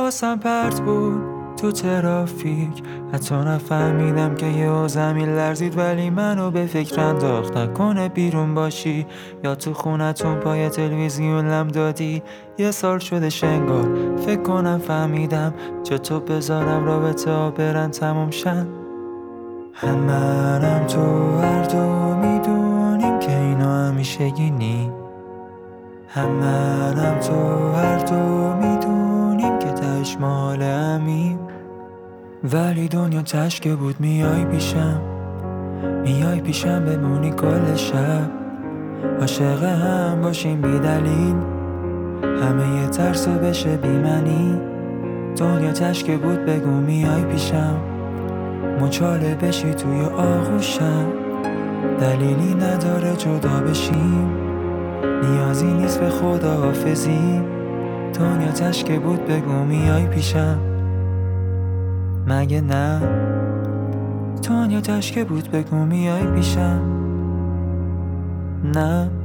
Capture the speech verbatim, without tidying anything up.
حواسم پرت بود تو ترافیک، حتی نفهمیدم که یه زمین لرزید، ولی منو به فکر انداخت نکنه بیرون باشی یا تو خونتون پای تلویزیون لم دادی. یه سال شده شنگار فکر کنم فهمیدم چطور بذارم رابطه ها برن تموم شن. هم منم تو هر دو میدونیم که اینا همیشگی نی، هم منم تو هر دو میدونیم که تهش مال همیم. ولی دنیا تشکه بود میای پیشم، میای پیشم بمونی کل شب، عاشق هم باشیم بی دلیل، همه یه ترسو بشه بی منی. دنیا تشکه بود بگو میای پیشم، مچاله بشی توی آغوشم، دلیلی نداره جدا بشیم، نیازی نیست به خداحافظی. دنیا تشکه بود بگو میای پیشم، مگه نه؟ دنیا تشکه بود بگو میای پیشم، نه؟